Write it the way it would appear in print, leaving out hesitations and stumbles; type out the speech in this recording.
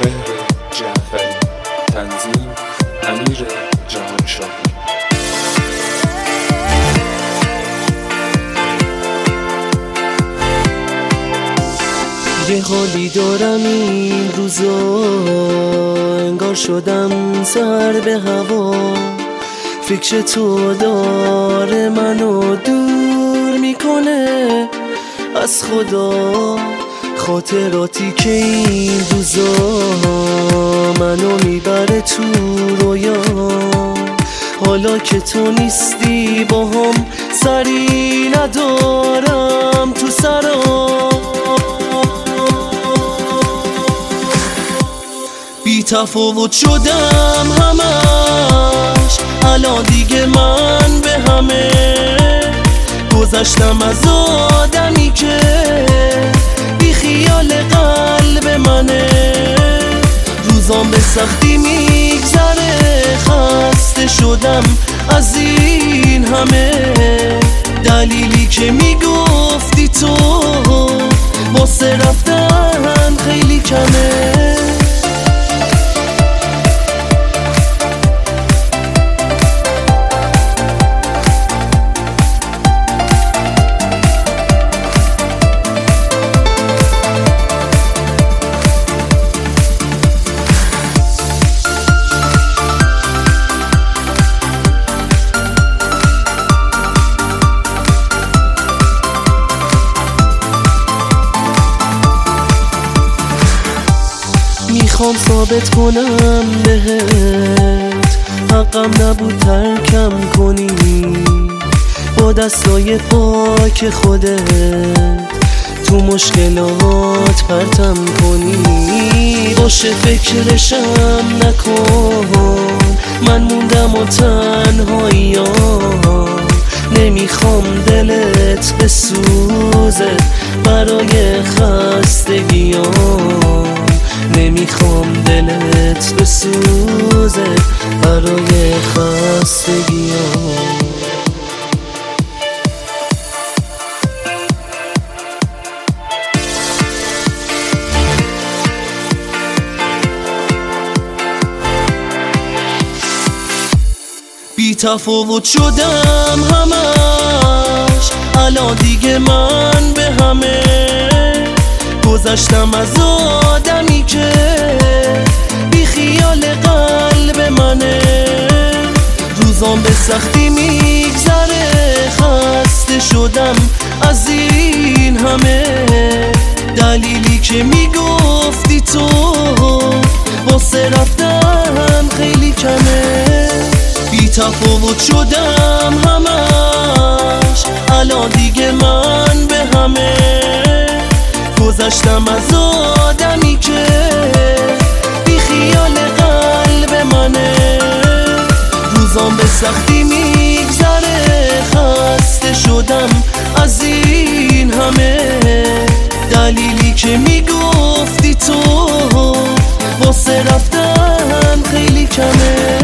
مهر جعفری. تنظیم امیر جهانشاهی. یه حالی دارم این روزا، انگار شدم سر به هوا. فکر تو داره منو دور میکنه از خدا. خاطراتی که این روزا منو میبره تو رویا. حالا که تو نیستی با هم سری ندارم تو سرا. بی تفاوت شدم همش، الان دیگه من به همه. گذشتم از آدمی که بی خیال قلب منه. روزام به سختی میگذره، خسته شدم از این همه. دلیلی که میگفتی تو واسه رفتن خیلی کمه. میخوام ثابت کنم بهت، حقم نبود ترکم کنی. با دستای پاک خودت تو مشکلات پرتم کنی. باشه فکرشم نکن، من موندم و تنهاییام. نمیخوام دلت بسوزه برای خستگیام. نمیخوام دلت بسوزه برای خستگیام. بی تفاوت شدم همش، الان دیگه من به همه. گذشتم از آدمی که بی خیال قلب منه. روزام به سختی میگذره، خسته شدم از این همه. دلیلی که میگفتی تو واسه رفتن خیلی کمه. بی تفاوت شدم همش، الان دیگه من به همه. گذشتم از آدمی که بی خیال قلب منه. روزام به سختی میگذره، خسته شدم از این همه. دلیلی که میگفتی تو واسه رفتن خیلی کمه.